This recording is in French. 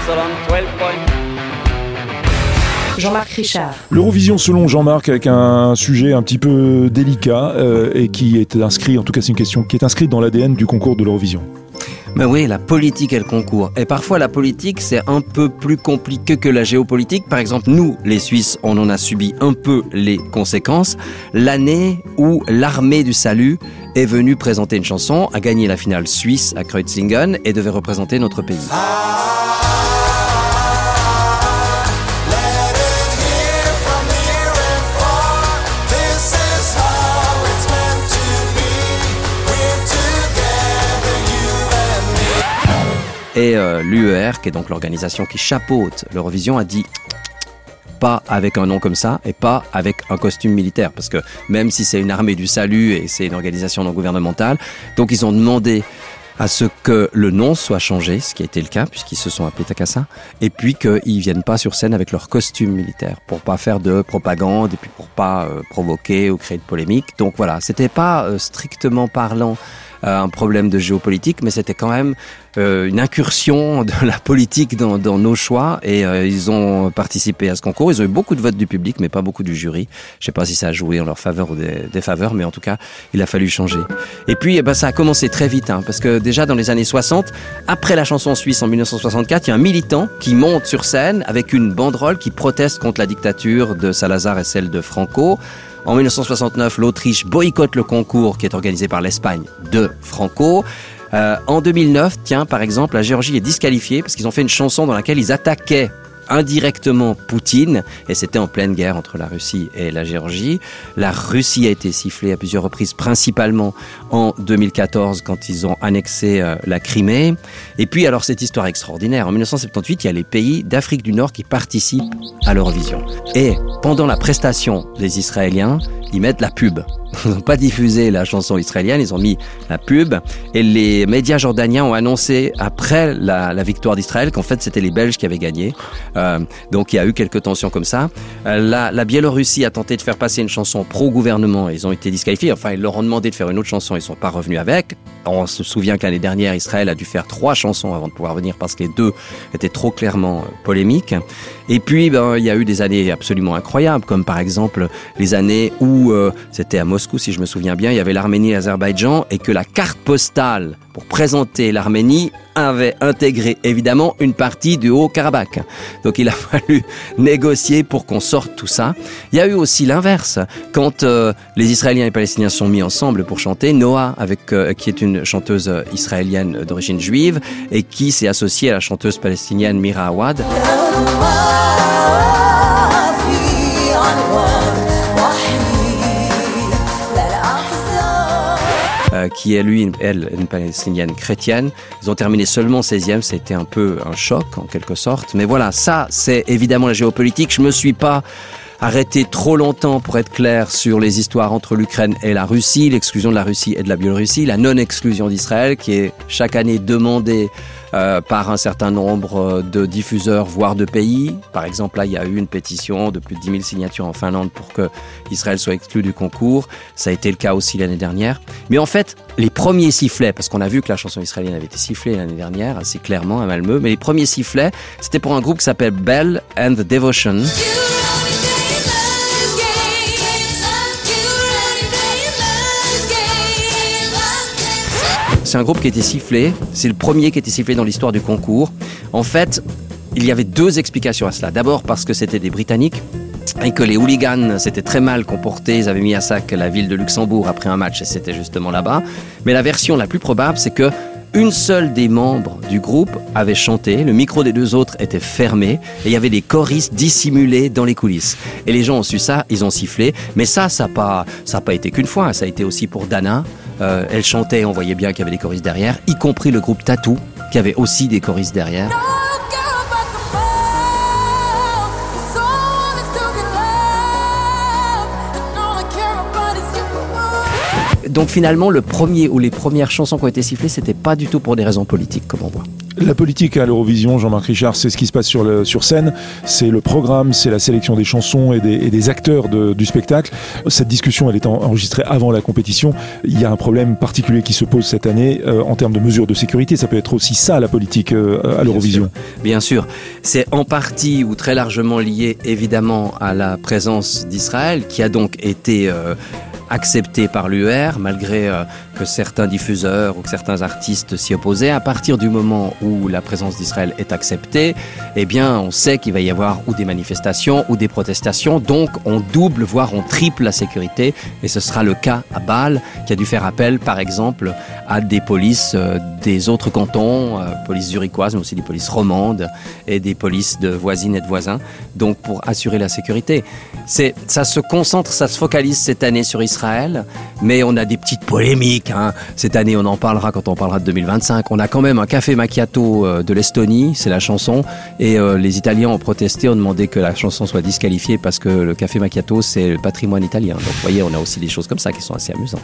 Excellent, 12 points. Jean-Marc Richard. L'Eurovision selon Jean-Marc, avec un sujet un petit peu délicat et qui est inscrit, en tout cas c'est une question qui est inscrite dans l'ADN du concours de l'Eurovision. Mais oui, la politique et le concours. Et parfois, la politique, c'est un peu plus compliqué que la géopolitique. Par exemple, nous, les Suisses, on en a subi un peu les conséquences. L'année où l'Armée du Salut est venue présenter une chanson, a gagné la finale suisse à Kreuzlingen et devait représenter notre pays. Et l'UER, qui est donc l'organisation qui chapeaute l'Eurovision, a dit pas avec un nom comme ça et pas avec un costume militaire. Parce que même si c'est une armée du salut et c'est une organisation non gouvernementale, donc ils ont demandé à ce que le nom soit changé, ce qui a été le cas puisqu'ils se sont appelés Takassa, et puis qu'ils viennent pas sur scène avec leur costume militaire pour pas faire de propagande et puis pour pas provoquer ou créer de polémique. Donc voilà, c'était pas strictement parlant un problème de géopolitique, mais c'était quand même une incursion de la politique dans nos choix et ils ont participé à ce concours. Ils ont eu beaucoup de votes du public, mais pas beaucoup du jury. Je sais pas si ça a joué en leur faveur ou défaveur, mais en tout cas, il a fallu changer. Et puis, ça a commencé très vite, parce que déjà dans les années 60, après la chanson suisse en 1964, il y a un militant qui monte sur scène avec une banderole qui proteste contre la dictature de Salazar et celle de Franco. En 1969, l'Autriche boycotte le concours qui est organisé par l'Espagne de Franco. En 2009, par exemple, la Géorgie est disqualifiée parce qu'ils ont fait une chanson dans laquelle ils attaquaient indirectement Poutine, et c'était en pleine guerre entre la Russie et la Géorgie. La Russie a été sifflée à plusieurs reprises, principalement en 2014 quand ils ont annexé la Crimée. Et puis alors cette histoire extraordinaire, en 1978, il y a les pays d'Afrique du Nord qui participent à l'Eurovision. Et pendant la prestation des Israéliens, ils mettent la pub. Ils n'ont pas diffusé la chanson israélienne, ils ont mis la pub. Et les médias jordaniens ont annoncé, après la victoire d'Israël, qu'en fait, c'était les Belges qui avaient gagné. Donc, il y a eu quelques tensions comme ça. La Biélorussie a tenté de faire passer une chanson pro-gouvernement. Ils ont été disqualifiés. Enfin, ils leur ont demandé de faire une autre chanson. Ils ne sont pas revenus avec. On se souvient que l'année dernière, Israël a dû faire 3 chansons avant de pouvoir venir parce que les 2 étaient trop clairement polémiques. Et puis, il y a eu des années absolument incroyables, comme par exemple les années où c'était à Moscou, si je me souviens bien, il y avait l'Arménie et l'Azerbaïdjan, et que la carte postale pour présenter l'Arménie avait intégré évidemment une partie du Haut-Karabakh. Donc il a fallu négocier pour qu'on sorte tout ça. Il y a eu aussi l'inverse. Quand les Israéliens et les Palestiniens sont mis ensemble pour chanter, Noah, qui est une chanteuse israélienne d'origine juive, et qui s'est associée à la chanteuse palestinienne Mira Awad. Qui est elle, une palestinienne chrétienne. Ils ont terminé seulement 16e, c'était un peu un choc en quelque sorte. Mais voilà, ça c'est évidemment la géopolitique. Je me suis pas arrêté trop longtemps pour être clair sur les histoires entre l'Ukraine et la Russie, l'exclusion de la Russie et de la Biélorussie, la non-exclusion d'Israël qui est chaque année demandée par un certain nombre de diffuseurs, voire de pays. Par exemple, là, il y a eu une pétition de plus de 10 000 signatures en Finlande pour que Israël soit exclu du concours. Ça a été le cas aussi l'année dernière. Mais en fait, les premiers sifflets, parce qu'on a vu que la chanson israélienne avait été sifflée l'année dernière, assez clairement à Malmö, mais les premiers sifflets, c'était pour un groupe qui s'appelle Bell and the Devotion. C'est un groupe qui a été sifflé, c'est le premier qui a été sifflé dans l'histoire du concours. En fait, il y avait 2 explications à cela. D'abord parce que c'était des Britanniques et que les hooligans s'étaient très mal comportés. Ils avaient mis à sac la ville de Luxembourg après un match et c'était justement là-bas. Mais la version la plus probable, c'est que une seule des membres du groupe avait chanté, le micro des 2 autres était fermé et il y avait des choristes dissimulés dans les coulisses. Et les gens ont su ça, ils ont sifflé. Mais ça n'a pas été qu'une fois, ça a été aussi pour Dana. Elle chantait, on voyait bien qu'il y avait des choristes derrière, y compris le groupe Tattoo, qui avait aussi des choristes derrière. Donc finalement, le premier ou les premières chansons qui ont été sifflées, c'était pas du tout pour des raisons politiques, comme on voit. La politique à l'Eurovision, Jean-Marc Richard, c'est ce qui se passe sur scène, c'est le programme, c'est la sélection des chansons et des acteurs du spectacle. Cette discussion, elle est enregistrée avant la compétition. Il y a un problème particulier qui se pose cette année en termes de mesures de sécurité. Ça peut être aussi ça, la politique à l'Eurovision. Bien sûr. C'est en partie ou très largement lié évidemment à la présence d'Israël, qui a donc été accepté par l'UER, malgré que certains diffuseurs ou que certains artistes s'y opposaient. À partir du moment où la présence d'Israël est acceptée, eh bien, on sait qu'il va y avoir ou des manifestations ou des protestations. Donc, on double, voire on triple la sécurité. Et ce sera le cas à Bâle, qui a dû faire appel, par exemple, à des polices des autres cantons, polices zurichoises, mais aussi des polices romandes et des polices de voisines et de voisins, donc pour assurer la sécurité. Ça se concentre, ça se focalise cette année sur Israël, mais on a des petites polémiques. Cette année, on en parlera quand on parlera de 2025. On a quand même un café macchiato de l'Estonie, c'est la chanson, et les Italiens ont protesté, ont demandé que la chanson soit disqualifiée parce que le café macchiato, c'est le patrimoine italien. Donc, vous voyez, on a aussi des choses comme ça qui sont assez amusantes.